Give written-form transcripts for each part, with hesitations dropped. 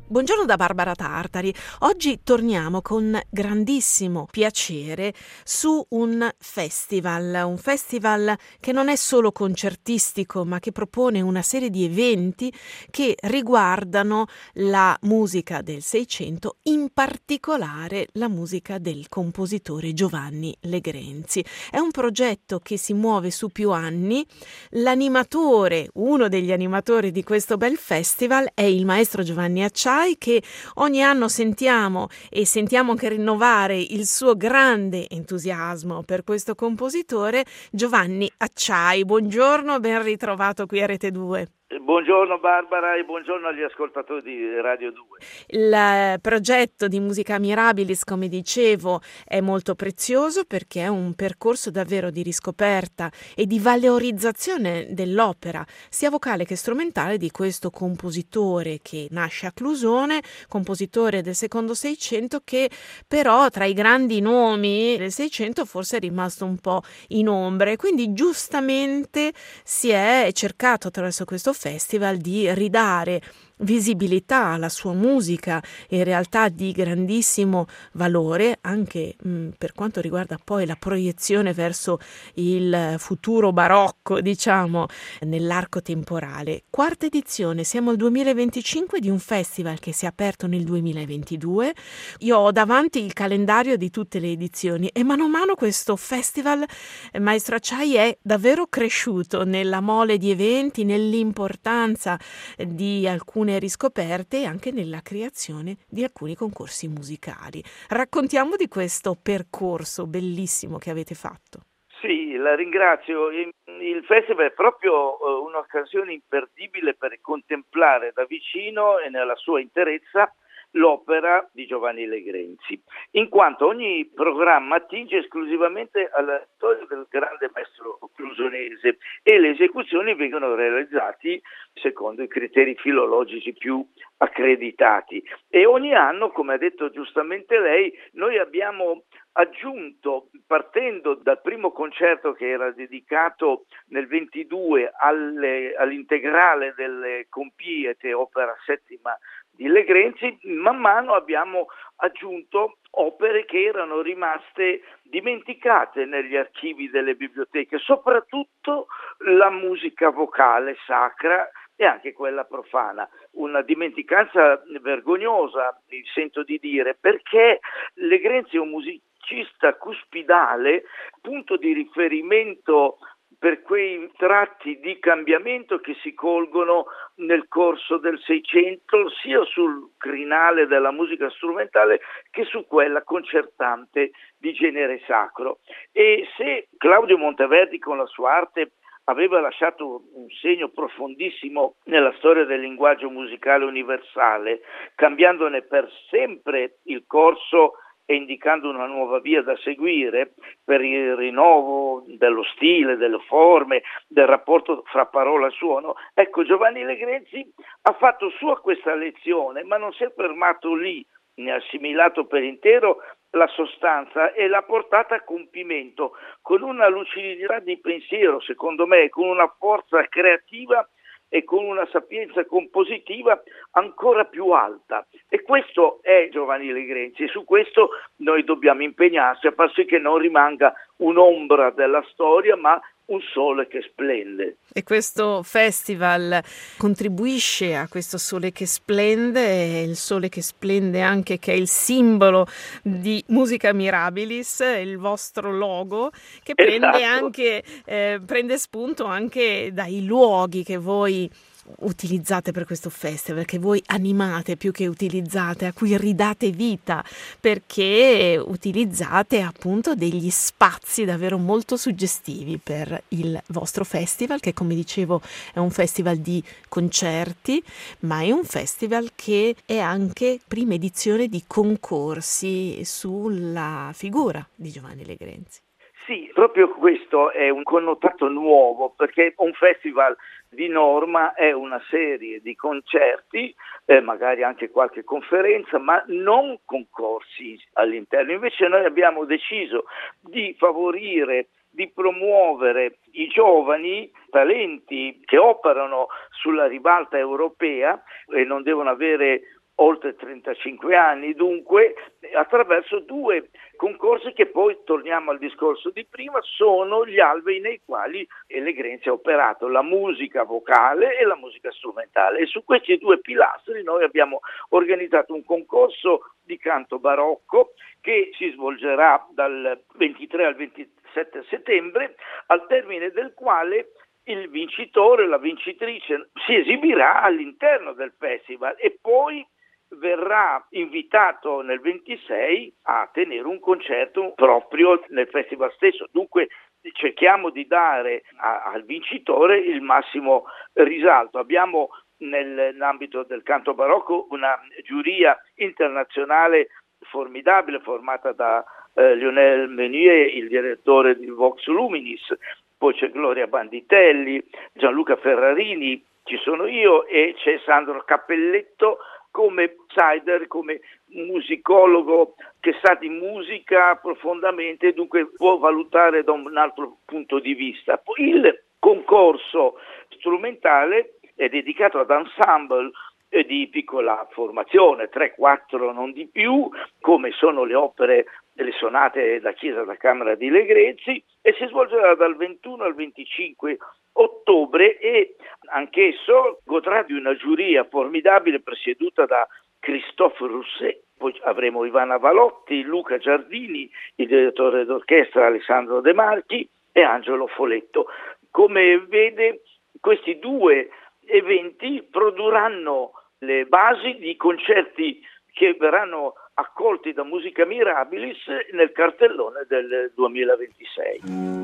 Buongiorno da Barbara Tartari. Oggi torniamo con grandissimo piacere su un festival che non è solo concertistico, ma che propone una serie di eventi che riguardano la musica del Seicento, in particolare la musica del compositore Giovanni Legrenzi. È un progetto che si muove su più anni. L'animatore, uno degli animatori di questo bel festival, è il maestro Giovanni Acciai, che ogni anno sentiamo anche rinnovare il suo grande entusiasmo per questo compositore. Giovanni Acciai, buongiorno, ben ritrovato qui a Rete 2. Buongiorno Barbara e buongiorno agli ascoltatori di Radio 2. Il progetto di Musica Mirabilis, come dicevo, è molto prezioso perché è un percorso davvero di riscoperta e di valorizzazione dell'opera, sia vocale che strumentale, di questo compositore che nasce a Clusone, compositore del secondo Seicento, che però tra i grandi nomi del Seicento forse è rimasto un po' in ombra, e quindi giustamente si è cercato attraverso questo festival di ridare visibilità alla sua musica, in realtà di grandissimo valore anche per quanto riguarda poi la proiezione verso il futuro barocco, diciamo, nell'arco temporale. Quarta edizione, siamo al 2025 di un festival che si è aperto nel 2022. Io ho davanti il calendario di tutte le edizioni e mano a mano questo festival, Maestro Acciai, è davvero cresciuto nella mole di eventi, nell'importanza di alcune riscoperte e anche nella creazione di alcuni concorsi musicali. Raccontiamo di questo percorso bellissimo che avete fatto. Sì, la ringrazio. Il festival è proprio un'occasione imperdibile per contemplare da vicino e nella sua interezza l'opera di Giovanni Legrenzi, in quanto ogni programma attinge esclusivamente alla storia del grande maestro clusonese e le esecuzioni vengono realizzate secondo i criteri filologici più accreditati. E ogni anno, come ha detto giustamente lei, noi abbiamo aggiunto, partendo dal primo concerto che era dedicato nel 22 all'integrale delle Compiete, opera settima di Legrenzi, man mano abbiamo aggiunto opere che erano rimaste dimenticate negli archivi delle biblioteche, soprattutto la musica vocale sacra e anche quella profana. Una dimenticanza vergognosa, mi sento di dire, perché Legrenzi è un musicista cuspidale, punto di riferimento per quei tratti di cambiamento che si colgono nel corso del Seicento, sia sul crinale della musica strumentale che su quella concertante di genere sacro. E se Claudio Monteverdi con la sua arte aveva lasciato un segno profondissimo nella storia del linguaggio musicale universale, cambiandone per sempre il corso e indicando una nuova via da seguire per il rinnovo dello stile, delle forme, del rapporto fra parola e suono. Ecco, Giovanni Legrenzi ha fatto sua questa lezione, ma non si è fermato lì, ne ha assimilato per intero la sostanza e l'ha portata a compimento con una lucidità di pensiero, secondo me, con una forza creativa e con una sapienza compositiva ancora più alta. E questo è Giovanni Legrenzi, e su questo noi dobbiamo impegnarci a far sì che non rimanga un'ombra della storia, ma un sole che splende. E questo festival contribuisce a questo sole che splende, il sole che splende anche, che è il simbolo di Musica Mirabilis, il vostro logo, che prende anche prende spunto anche dai luoghi che voi utilizzate per questo festival, che voi animate più che utilizzate, a cui ridate vita, perché utilizzate appunto degli spazi davvero molto suggestivi per il vostro festival, che come dicevo è un festival di concerti, ma è un festival che è anche prima edizione di concorsi sulla figura di Giovanni Legrenzi. Sì, proprio questo è un connotato nuovo, perché un festival di norma è una serie di concerti, magari anche qualche conferenza, ma non concorsi all'interno. Invece noi abbiamo deciso di favorire, di promuovere i giovani talenti che operano sulla ribalta europea e non devono avere oltre 35 anni, dunque, attraverso 2 concorsi che poi, torniamo al discorso di prima, sono gli alvei nei quali Legrenzi ha operato, la musica vocale e la musica strumentale. E su questi 2 pilastri noi abbiamo organizzato un concorso di canto barocco che si svolgerà dal 23 al 27 settembre, al termine del quale il vincitore o la vincitrice si esibirà all'interno del festival e poi verrà invitato nel 26 a tenere un concerto proprio nel festival stesso. Dunque cerchiamo di dare al vincitore il massimo risalto. Abbiamo nell'ambito del canto barocco una giuria internazionale formidabile formata da Lionel Meunier, il direttore di Vox Luminis, poi c'è Gloria Banditelli, Gianluca Ferrarini, ci sono io e c'è Sandro Cappelletto come outsider, come musicologo che sa di musica profondamente, dunque può valutare da un altro punto di vista. Poi il concorso strumentale è dedicato ad ensemble di piccola formazione, 3-4 non di più, come sono le opere delle sonate da chiesa da camera di Legrenzi, e si svolgerà dal 21 al 25 ottobre e anch'esso godrà di una giuria formidabile presieduta da Christophe Rousset. Poi avremo Ivana Valotti, Luca Giardini, il direttore d'orchestra Alessandro De Marchi e Angelo Foletto. Come vede, questi 2 eventi produrranno le basi di concerti che verranno accolti da Musica Mirabilis nel cartellone del 2026.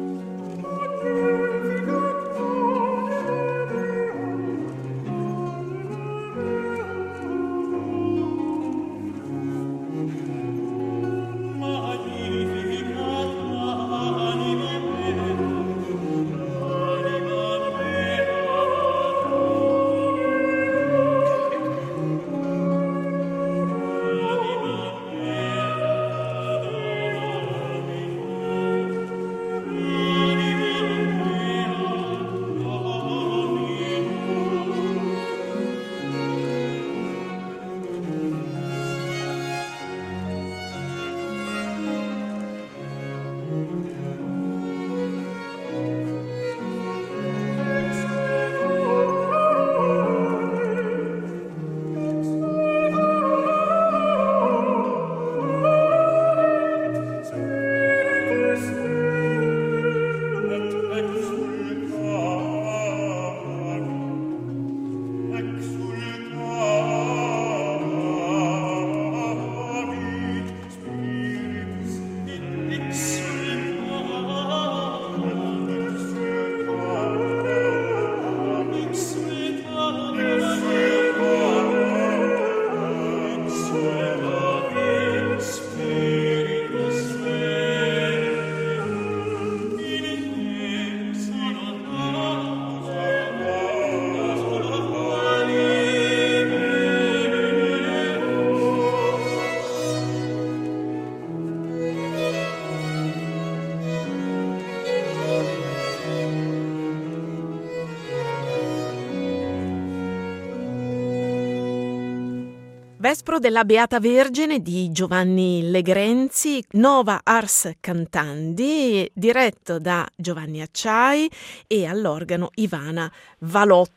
Vespro della Beata Vergine di Giovanni Legrenzi, Nova Ars Cantandi, diretto da Giovanni Acciai e all'organo Ivana Valotti.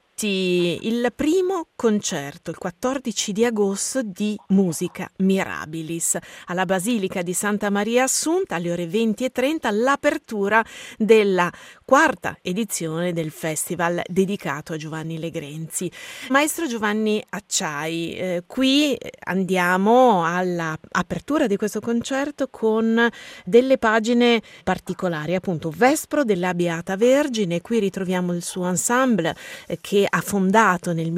Il primo concerto, il 14 di agosto, di Musica Mirabilis alla Basilica di Santa Maria Assunta alle ore 20:30, l'apertura della 4ª edizione del festival dedicato a Giovanni Legrenzi. Maestro Giovanni Acciai, qui andiamo all'apertura di questo concerto con delle pagine particolari, appunto Vespro della Beata Vergine. Qui ritroviamo il suo ensemble che ha fondato nel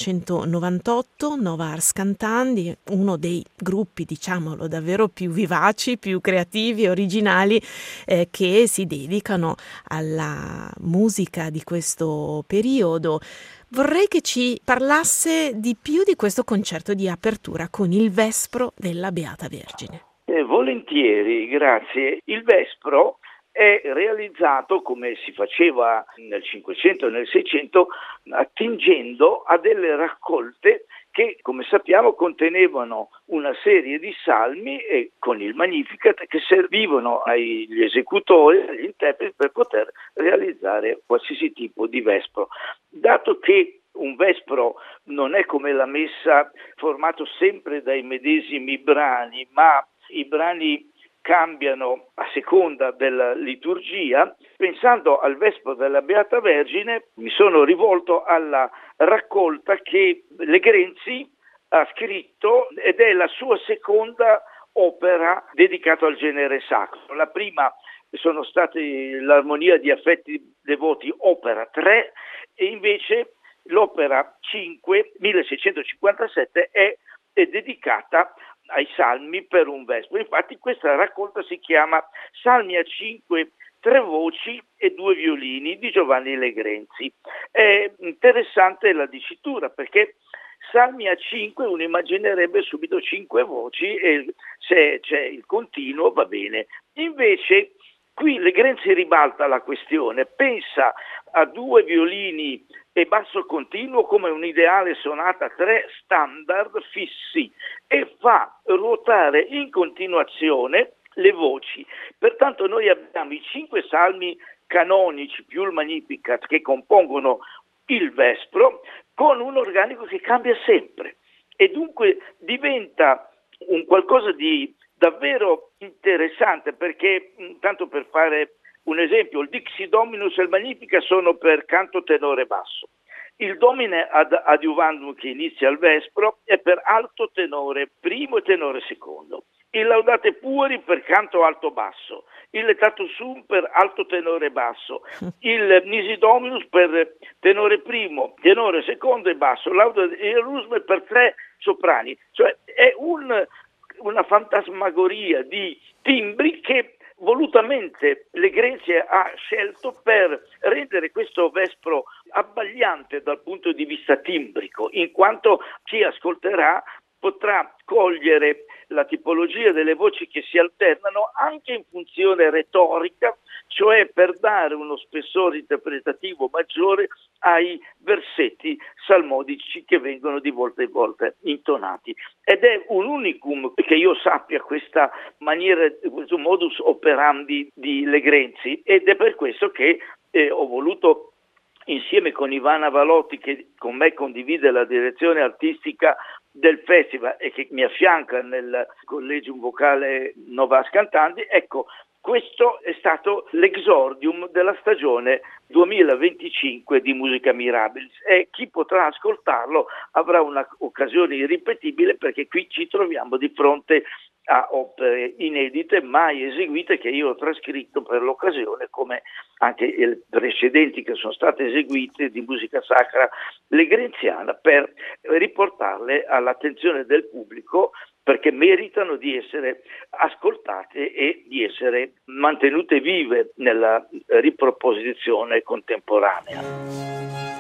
1998 Nova Ars Cantandi, uno dei gruppi, diciamolo, davvero più vivaci, più creativi e originali che si dedicano alla musica di questo periodo. Vorrei che ci parlasse di più di questo concerto di apertura con il Vespro della Beata Vergine. Volentieri, grazie. Il Vespro è realizzato come si faceva nel 500 e nel 600, attingendo a delle raccolte che, come sappiamo, contenevano una serie di salmi e con il Magnificat che servivano agli esecutori, agli interpreti per poter realizzare qualsiasi tipo di vespro. Dato che un vespro non è come la messa formato sempre dai medesimi brani, ma i brani cambiano a seconda della liturgia, pensando al vespro della Beata Vergine mi sono rivolto alla raccolta che Legrenzi ha scritto ed è la sua seconda opera dedicata al genere sacro. La prima sono state l'Armonia di affetti devoti, opera 3, e invece l'opera 5, 1657, è dedicata ai salmi per un vespro. Infatti questa raccolta si chiama Salmi a 5, 3 voci e 2 violini di Giovanni Legrenzi. È interessante la dicitura, perché Salmi a 5 uno immaginerebbe subito 5 voci e se c'è il continuo va bene. Invece qui Legrenzi ribalta la questione, pensa a 2 violini e basso continuo come un'ideale sonata 3 standard fissi e fa ruotare in continuazione le voci. Pertanto noi abbiamo i 5 salmi canonici più il Magnificat che compongono il vespro con un organico che cambia sempre e dunque diventa un qualcosa di davvero interessante, perché tanto per fare un esempio, il Dixi Dominus e il Magnificat sono per canto tenore basso. Il Domine ad adiuvandum che inizia il vespro è per alto tenore primo e tenore secondo. Il Laudate Pueri per canto alto basso. Il Letato Sum per alto tenore basso. Il Nisi Dominus per tenore primo, tenore secondo e basso. Lauda Ierusme per 3 soprani. Cioè è una fantasmagoria di timbri che volutamente Legrenzi ha scelto per rendere questo vespro abbagliante dal punto di vista timbrico, in quanto chi ascolterà potrà cogliere la tipologia delle voci che si alternano anche in funzione retorica, cioè per dare uno spessore interpretativo maggiore ai versetti salmodici che vengono di volta in volta intonati. Ed è un unicum che io sappia questa maniera, questo modus operandi di Legrenzi, ed è per questo che ho voluto, insieme con Ivana Valotti, che con me condivide la direzione artistica del festival e che mi affianca nel Collegium Vocale Novas Cantanti, ecco, questo è stato l'exordium della stagione 2025 di Musica Mirabilis e chi potrà ascoltarlo avrà un'occasione irripetibile, perché qui ci troviamo di fronte a opere inedite, mai eseguite, che io ho trascritto per l'occasione, come anche le precedenti che sono state eseguite di musica sacra legrenziana, per riportarle all'attenzione del pubblico, perché meritano di essere ascoltate e di essere mantenute vive nella riproposizione contemporanea.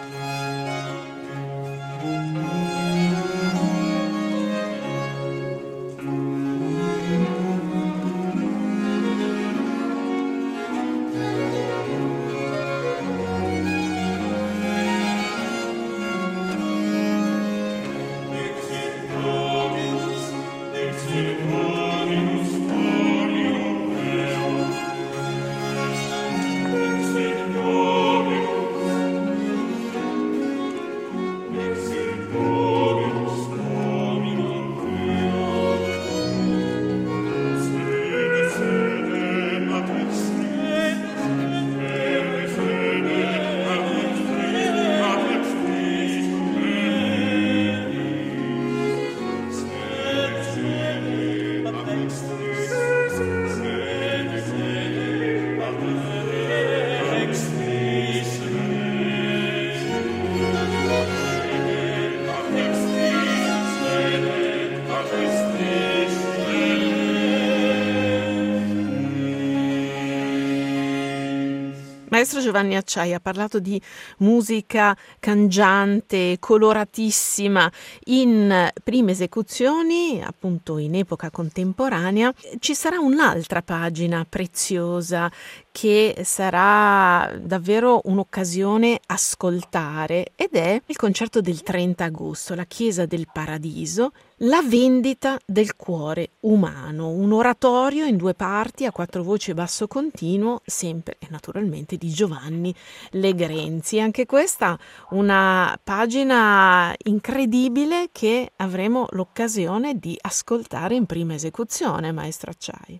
Maestro Giovanni Acciai ha parlato di musica cangiante, coloratissima, in prime esecuzioni, appunto in epoca contemporanea. Ci sarà un'altra pagina preziosa che sarà davvero un'occasione ascoltare ed è il concerto del 30 agosto, la Chiesa del Paradiso, la vendita del cuore umano, un oratorio in 2 parti a 4 voci e basso continuo, sempre e naturalmente di Giovanni Legrenzi. Anche questa una pagina incredibile che avremo l'occasione di ascoltare in prima esecuzione, maestra Acciai.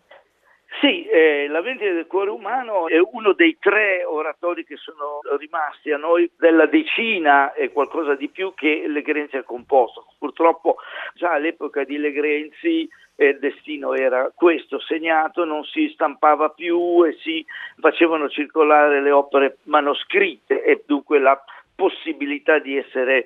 Sì, la vendita del cuore umano è uno dei 3 oratori che sono rimasti a noi della decina e qualcosa di più che Legrenzi ha composto. Purtroppo già all'epoca di Legrenzi il destino era questo, segnato, non si stampava più e si facevano circolare le opere manoscritte e dunque la possibilità di essere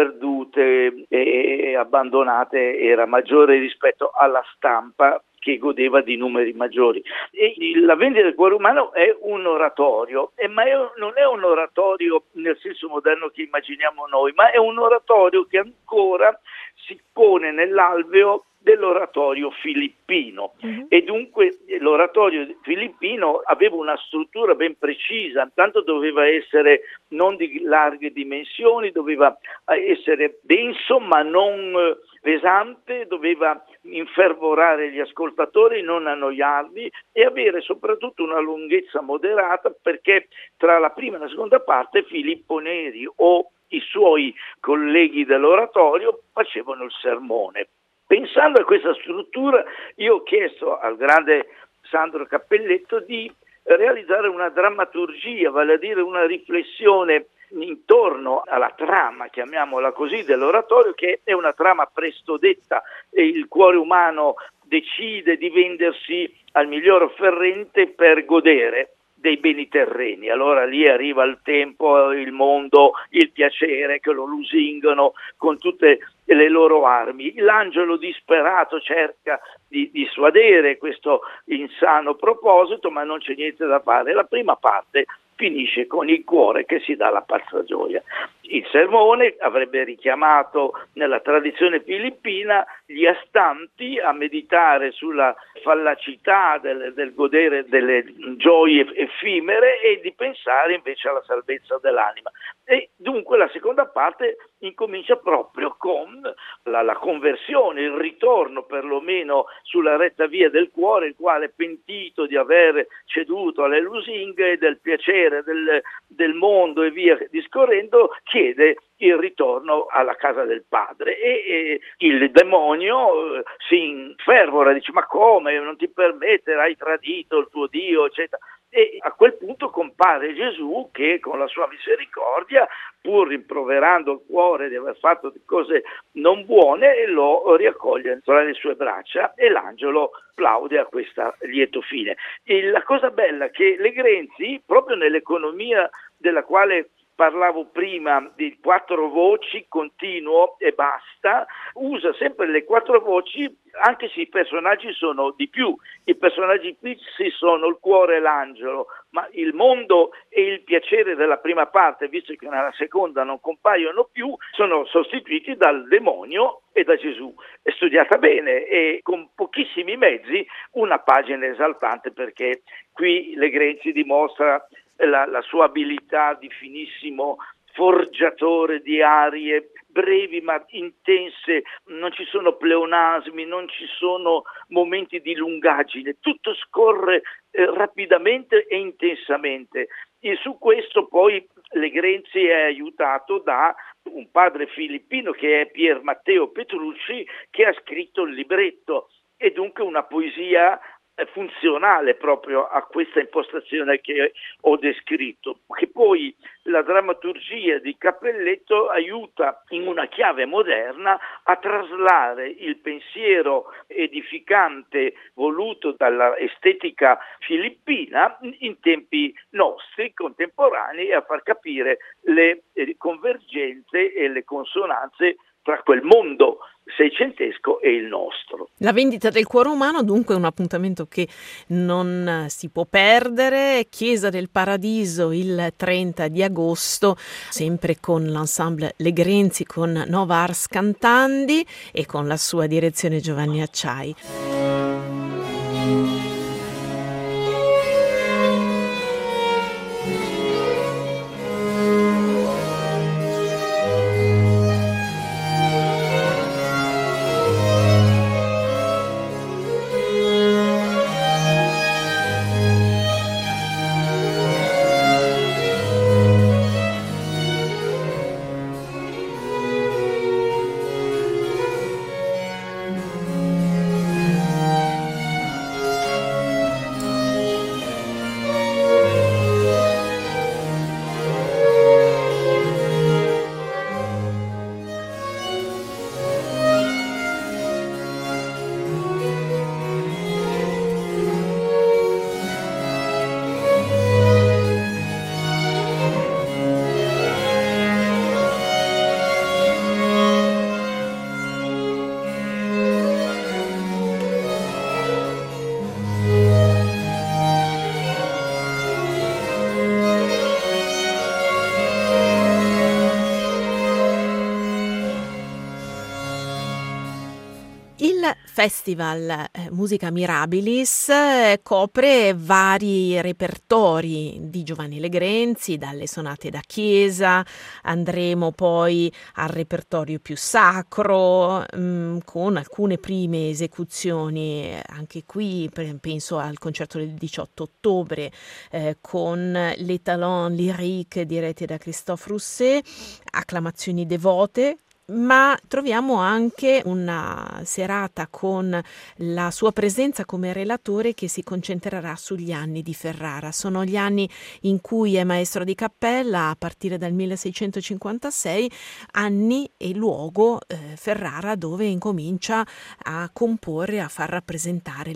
perdute e abbandonate era maggiore rispetto alla stampa che godeva di numeri maggiori. E la vendita del cuore umano è un oratorio, ma non è un oratorio nel senso moderno che immaginiamo noi, ma è un oratorio che ancora si pone nell'alveo dell'oratorio filippino e dunque l'oratorio filippino aveva una struttura ben precisa, tanto doveva essere non di larghe dimensioni, doveva essere denso ma non pesante, doveva infervorare gli ascoltatori, non annoiarli e avere soprattutto una lunghezza moderata, perché tra la prima e la seconda parte Filippo Neri o i suoi colleghi dell'oratorio facevano il sermone. Pensando a questa struttura, io ho chiesto al grande Sandro Cappelletto di realizzare una drammaturgia, vale a dire una riflessione intorno alla trama, chiamiamola così, dell'oratorio, che è una trama presto detta. Il cuore umano decide di vendersi al miglior offerente per godere dei beni terreni. Allora lì arriva il tempo, il mondo, il piacere che lo lusingano con tutte le loro armi. L'angelo disperato cerca di dissuadere questo insano proposito, ma non c'è niente da fare. La prima parte finisce con il cuore che si dà la pazza gioia. Il sermone avrebbe richiamato nella tradizione filippina gli astanti a meditare sulla fallacità del godere delle gioie effimere e di pensare invece alla salvezza dell'anima. E dunque la seconda parte incomincia proprio con la conversione, il ritorno perlomeno sulla retta via del cuore, il quale, pentito di aver ceduto alle lusinghe del piacere del mondo e via discorrendo, chiede il ritorno alla casa del padre e il demonio si infervora, dice: ma come, non ti permettere, hai tradito il tuo Dio, eccetera. E a quel punto compare Gesù che con la sua misericordia, pur rimproverando il cuore di aver fatto cose non buone, lo riaccoglie tra le sue braccia e l'angelo plaude a questa lieto fine. E la cosa bella è che Legrenzi, proprio nell'economia della quale parlavo prima, di 4 voci, continuo e basta, usa sempre le 4 voci anche se i personaggi sono di più. I personaggi fissi sono il cuore e l'angelo, ma il mondo e il piacere della prima parte, visto che nella seconda non compaiono più, sono sostituiti dal demonio e da Gesù. È studiata bene e con pochissimi mezzi una pagina esaltante, perché qui Legrenzi dimostra la sua abilità di finissimo forgiatore di arie brevi ma intense, non ci sono pleonasmi, non ci sono momenti di lungaggine, tutto scorre rapidamente e intensamente. E su questo poi Legrenzi è aiutato da un padre filippino che è Pier Matteo Petrucci, che ha scritto il libretto, e dunque una poesia funzionale proprio a questa impostazione che ho descritto, che poi la drammaturgia di Cappelletto aiuta in una chiave moderna a traslare il pensiero edificante voluto dalla estetica filippina in tempi nostri, contemporanei, e a far capire le convergenze e le consonanze tra quel mondo seicentesco e il nostro. La vendita del cuore umano dunque è un appuntamento che non si può perdere. Chiesa del Paradiso il 30 di agosto, sempre con l'ensemble Legrenzi, con Nova Ars Cantandi e con la sua direzione Giovanni Acciai. Il Festival Musica Mirabilis copre vari repertori di Giovanni Legrenzi, dalle sonate da chiesa, andremo poi al repertorio più sacro, con alcune prime esecuzioni, anche qui penso al concerto del 18 ottobre, con Les Talents Lyriques diretti da Christophe Rousset, acclamazioni devote. Ma troviamo anche una serata con la sua presenza come relatore che si concentrerà sugli anni di Ferrara. Sono gli anni in cui è maestro di cappella a partire dal 1656, anni e luogo Ferrara dove incomincia a comporre, a far rappresentare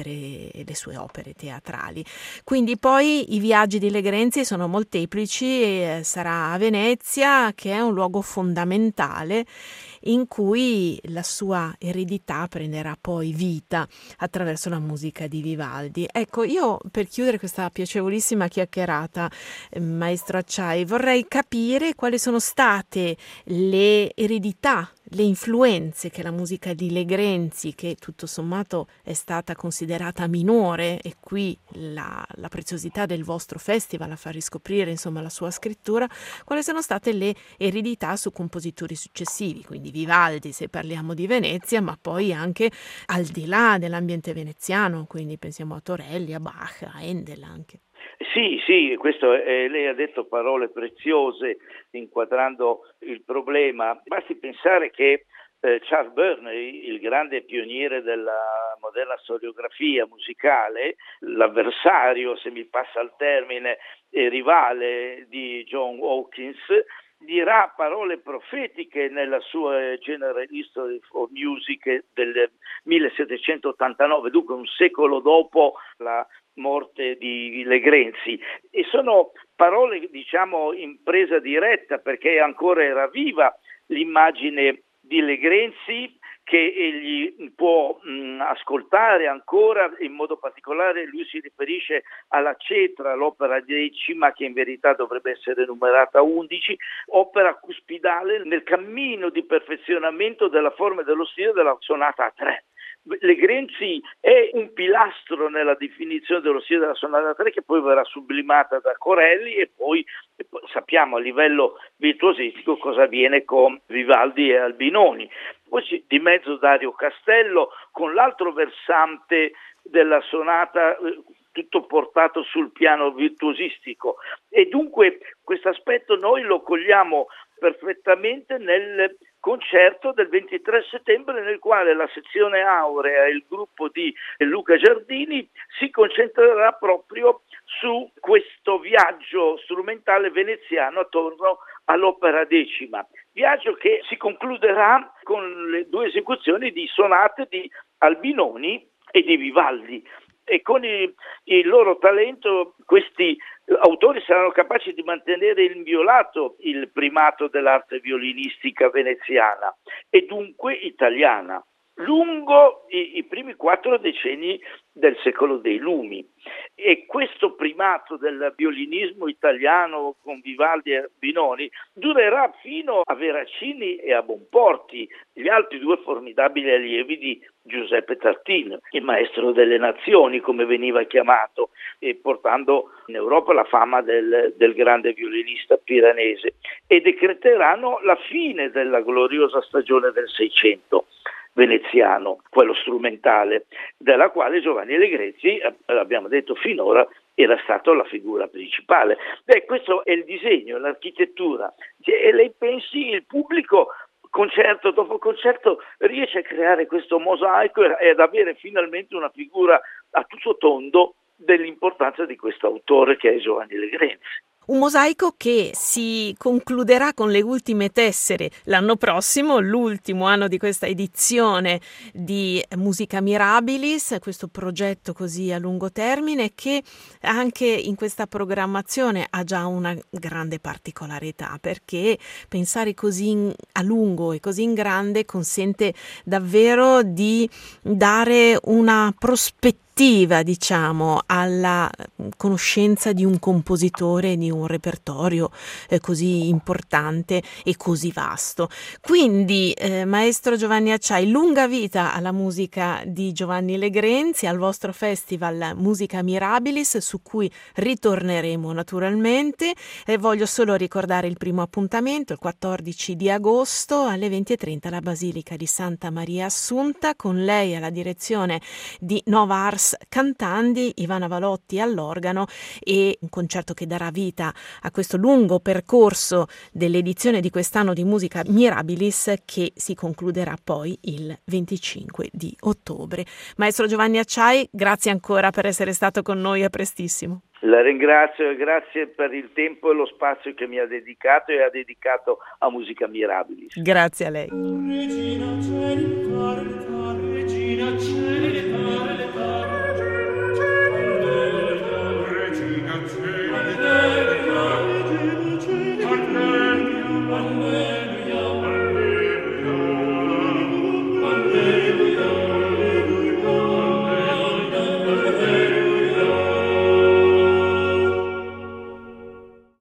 le sue opere teatrali. Quindi poi i viaggi di Legrenzi sono molteplici e sarà a Venezia, che è un luogo fondamentale in cui la sua eredità prenderà poi vita attraverso la musica di Vivaldi. Ecco, io per chiudere questa piacevolissima chiacchierata, maestro Acciai, vorrei capire quali sono state le eredità, le influenze che la musica di Legrenzi, che tutto sommato è stata considerata minore, e qui la preziosità del vostro festival a far riscoprire insomma la sua scrittura, quali sono state le eredità su compositori successivi, quindi Vivaldi se parliamo di Venezia, ma poi anche al di là dell'ambiente veneziano, quindi pensiamo a Torelli, a Bach, a Handel anche. Sì, lei ha detto parole preziose inquadrando il problema. Basti pensare che Charles Burney, il grande pioniere della moderna storiografia musicale, l'avversario, se mi passa il termine, rivale di John Hawkins, dirà parole profetiche nella sua General History of Music del 1789, dunque un secolo dopo la morte di Legrenzi, e sono parole diciamo in presa diretta perché ancora era viva l'immagine di Legrenzi che egli può ascoltare ancora. In modo particolare lui si riferisce alla Cetra, l'opera 10, che in verità dovrebbe essere numerata 11, opera cuspidale nel cammino di perfezionamento della forma e dello stile della sonata a tre. Legrenzi è un pilastro nella definizione dello stile della sonata a tre, che poi verrà sublimata da Corelli, e poi sappiamo a livello virtuosistico cosa avviene con Vivaldi e Albinoni. Poi c'è di mezzo Dario Castello con l'altro versante della sonata, tutto portato sul piano virtuosistico, e dunque questo aspetto noi lo cogliamo perfettamente nel concerto del 23 settembre, nel quale la sezione aurea e il gruppo di Luca Giardini si concentrerà proprio su questo viaggio strumentale veneziano attorno all'opera 10, viaggio che si concluderà con le due esecuzioni di sonate di Albinoni e di Vivaldi. E con il loro talento questi autori saranno capaci di mantenere inviolato il primato dell'arte violinistica veneziana e dunque italiana lungo i primi 4 decenni del secolo dei lumi, e questo primato del violinismo italiano con Vivaldi e Albinoni durerà fino a Veracini e a Bonporti, gli altri due formidabili allievi di Giuseppe Tartini, il maestro delle nazioni come veniva chiamato, e portando in Europa la fama del grande violinista piranese, e decreteranno la fine della gloriosa stagione del Seicento veneziano, quello strumentale, della quale Giovanni Legrenzi, l'abbiamo detto finora, era stato la figura principale. Questo è il disegno, l'architettura, e lei pensi il pubblico concerto dopo concerto riesce a creare questo mosaico e ad avere finalmente una figura a tutto tondo dell'importanza di questo autore che è Giovanni Legrenzi. Un mosaico che si concluderà con le ultime tessere l'anno prossimo, l'ultimo anno di questa edizione di Musica Mirabilis, questo progetto così a lungo termine che anche in questa programmazione ha già una grande particolarità, perché pensare così a lungo e così in grande consente davvero di dare una prospettiva ricettiva, diciamo, alla conoscenza di un compositore, di un repertorio così importante e così vasto. Quindi, maestro Giovanni Acciai, lunga vita alla musica di Giovanni Legrenzi, al vostro festival Musica Mirabilis, su cui ritorneremo naturalmente. Voglio solo ricordare il primo appuntamento, il 14 di agosto alle 20:30 alla Basilica di Santa Maria Assunta, con lei alla direzione di Nova Ars Cantandi, Ivana Valotti all'organo, e un concerto che darà vita a questo lungo percorso dell'edizione di quest'anno di Musica Mirabilis, che si concluderà poi il 25 di ottobre. Maestro Giovanni Acciai, grazie ancora per essere stato con noi, a prestissimo. La ringrazio e grazie per il tempo e lo spazio che mi ha dedicato e ha dedicato a Musica Mirabilis. Grazie a lei. Regina Celi, Regina Celi.